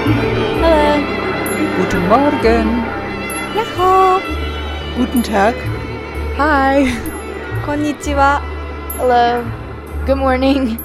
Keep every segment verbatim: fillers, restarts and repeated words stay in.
Hello. Guten Morgen. Yahoo. Guten Tag. Hi. Konnichiwa. Hello. Good morning.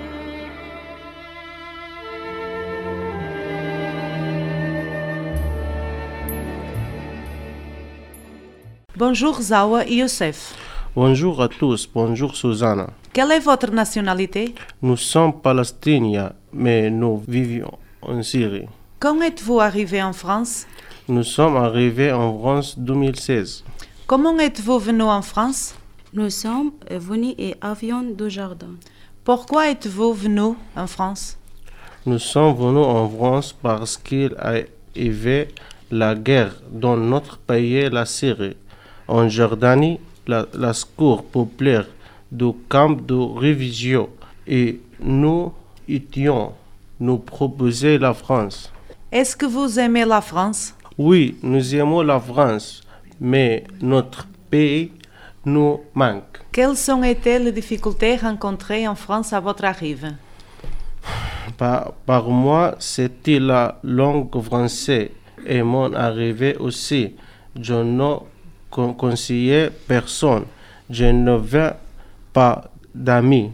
Bonjour Zawa et Youssef. Bonjour à tous, bonjour Susanna. Quelle est votre nationalité? Nous sommes palestiniens, mais nous vivons en Syrie. Quand êtes-vous arrivé en France? Nous sommes arrivés en France en deux mille seize. Comment êtes-vous venu en France? Nous sommes venus en avion du jardin. Pourquoi êtes-vous venu en France? Nous sommes venus en France parce qu'il y avait la guerre dans notre pays, la Syrie. En Jordanie, la, la secours populaire du camp de réfugiés et nous étions nous proposer la France. Est-ce que vous aimez la France? Oui, nous aimons la France, mais notre pays nous manque. Quelles ont été les difficultés rencontrées en France à votre arrivée? Par, par moi, c'était la langue française et mon arrivée aussi. Je ne conseillais personne. Je n'avais pas d'amis.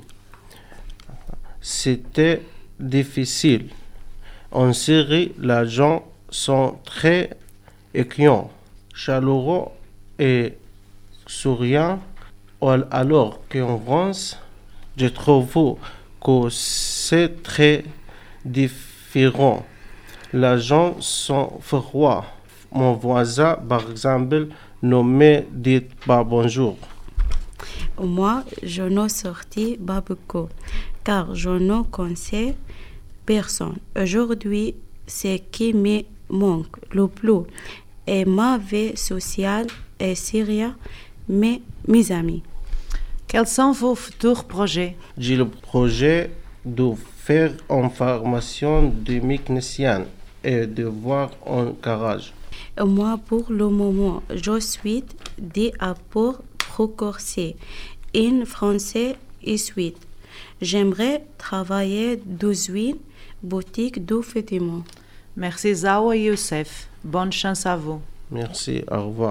C'était difficile. En Syrie, les gens sont très accueillants, chaleureux et souriants, alors qu'en France, je trouve que c'est très différent. Les gens sont froids. Mon voisin, par exemple, ne me dit pas bonjour. Moi, je ne sortis pas beaucoup, car je ne connaissais personne. Aujourd'hui, ce qui me manque le plus est ma vie sociale et sérieuse, mais mes amis. Quels sont vos futurs projets? J'ai le projet de faire une formation de mécanicien et de voir un garage. Moi, pour le moment, je suis des apports précoces en français et suite. J'aimerais travailler dans une boutique de vêtements. Merci Zawa et Youssef. Bonne chance à vous. Merci, au revoir.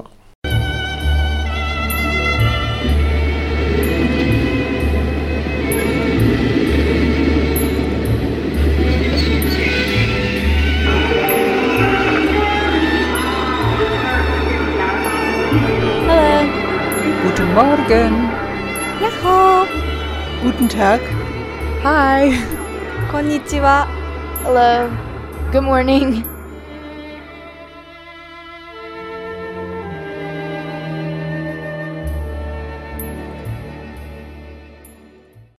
Hello. Guten Morgen. Yahoo. Guten Tag. Hi. Konnichiwa. Hello. Good morning.